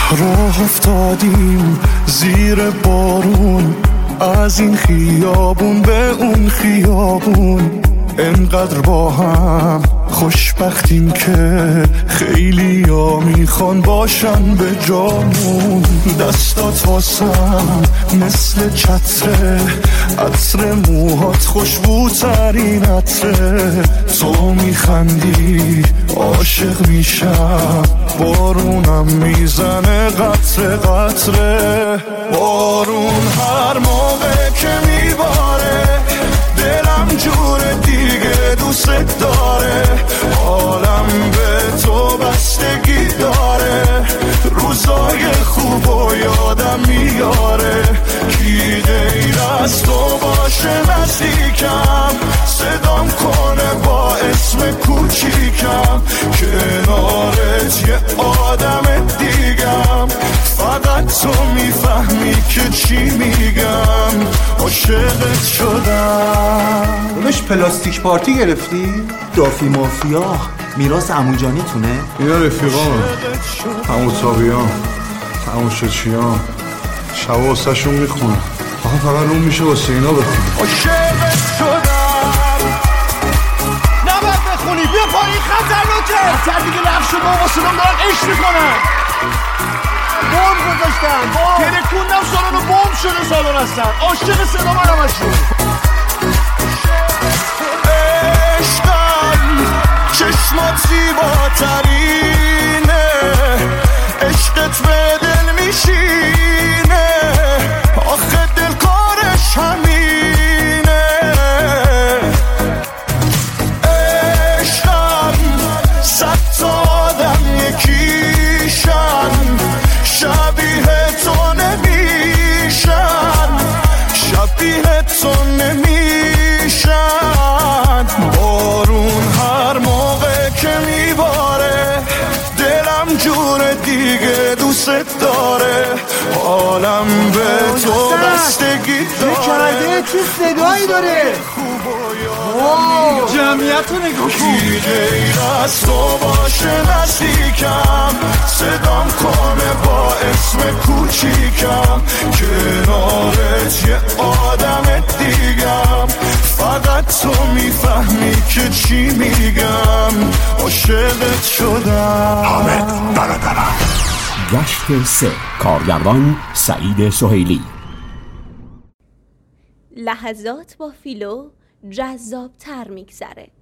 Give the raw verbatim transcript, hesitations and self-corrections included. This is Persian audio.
راه افتادیم زیر بارون، از این خیابون به اون خیابون، انقدر با هم خوشبختیم که خیلی ها میخوان باشن به جامون. دستات واسم مثل چتره، عطر موهات خوشبوترین عطره، تو میخندی عاشق میشم، بارونم میزنه قطره قطره. بارون هر موقع که میباره دلم جور دیگه دوست داره، حالم به تو بستگی داره، روزای خوب و یادم میاره، کی غیر از تو باشه نزدیکم، صدام کنه با اسم کوچیکم، کنارت یه آدم دیگم، فقط تو میفهمی که چی میگم، عاشقت شدم. روش پلاستیک پارتی گرفتی؟ دافی مافیا میراث عموجانی تونه؟ اینا رفیقام همون تابیان همون شچیان شبا واسه شون میخونه، آخه فقط روم میشه واسه اینا بخونه. عاشقت شدم. نباید بخونی، بیا پایین، خطرناکه. خطر دیگه نقش شد و واسه دارن عشق میکنن. بوم گذاشتن، ترکوندم سالن و بوم شده سالن هستن، عاشق صدا من همشون. عشقم چشمات زیباترینه، عشقت به دل میشینه، آخه دل کارش همینه. عشقم صد تا آدم یکیشن، شبیه تو نمیشن، شبیه تو نمیشن. بارون هر موقع که میباره دلم جور دیگه دوست داره، حالم به تو بستگی داره، چه صدایی داره. جمعیت رو نگاه کن. کی غیر از تو باشه نزدیکم، صدام کنه با اسم کوچیکم، کنارت یه آدم دیگم، فقط تو میفهمی که چی میگم، عاشقت شدم. حامد برادران. گشت سه، کارگردان سعید سهیلی. لحظات با فیلو جذاب تر میگذره.